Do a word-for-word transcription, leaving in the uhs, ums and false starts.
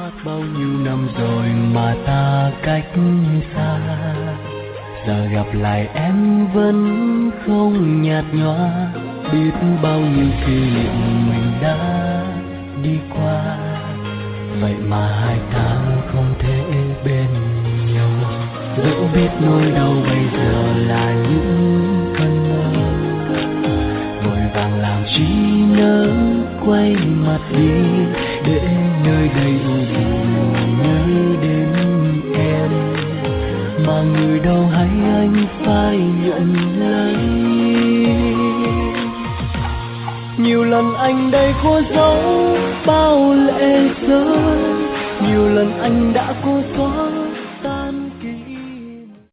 khác bao nhiêu năm rồi mà ta cách xa, giờ gặp lại em vẫn không nhạt nhòa, biết bao nhiêu kỷ niệm mình đã đi qua, vậy mà hai ta không thể bên nhau. Dẫu biết nỗi đau bây giờ là những cơn mơ, vội vàng làm chi nỡ quay mặt đi, để nơi đây u buồn nhớ đến em, mà người đâu hay anh phải nhận lấy. Nhiều lần anh đây cố giấu bao lệ rơi, nhiều lần anh đã cố xóa